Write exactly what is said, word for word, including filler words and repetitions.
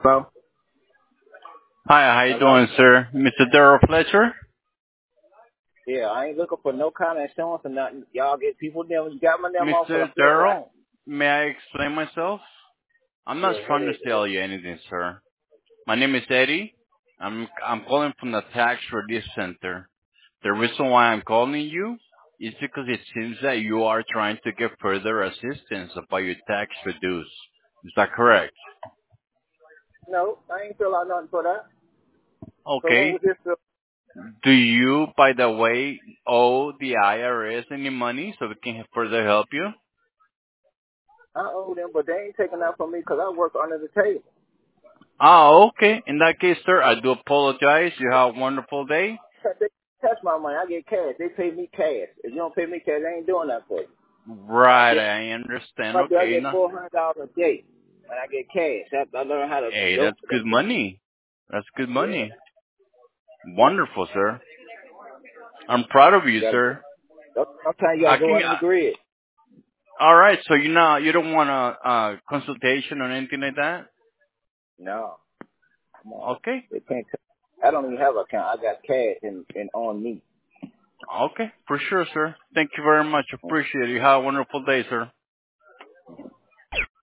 Hello? Hi, how you Hello? doing, sir? Mister Daryl Fletcher? Yeah, I ain't looking for no kind of insurance or nothing. Y'all get people there. You got my name off for the Mister bill, right? Daryl, may I explain myself? I'm not Yeah, go trying to ahead, sell Ed. you anything, sir. My name is Eddie. I'm I'm calling from the Tax Relief Center. The reason why I'm calling you is because it seems that you are trying to get further assistance about your tax reduce. Is that correct? No, I ain't fill out nothing for that. So what Okay. was this? Bill? Do you, by the way, owe the I R S any money so we can further help you? I owe them, but they ain't taking that from me because I work under the table. Oh, okay. In that case, sir, I do apologize. You have a wonderful day. They touch my money. I get cash. They pay me cash. If you don't pay me cash, they ain't doing that for you. I Right, get, I understand. I Okay, get no. four hundred dollars a day, and I get cash. I, I learned how to Hey, joke. that's good money. That's good Yeah, money. Wonderful, sir. I'm proud of you you, gotta. sir. Sometimes you I gotta go can. under the grid. All right, so you know you don't want a, a consultation or anything like that. No. Come on. Okay, They can't tell. I don't even have an account. I got cash and, and on me. okay, for sure, sir. Thank you very much. Appreciate it. You have a wonderful day, sir.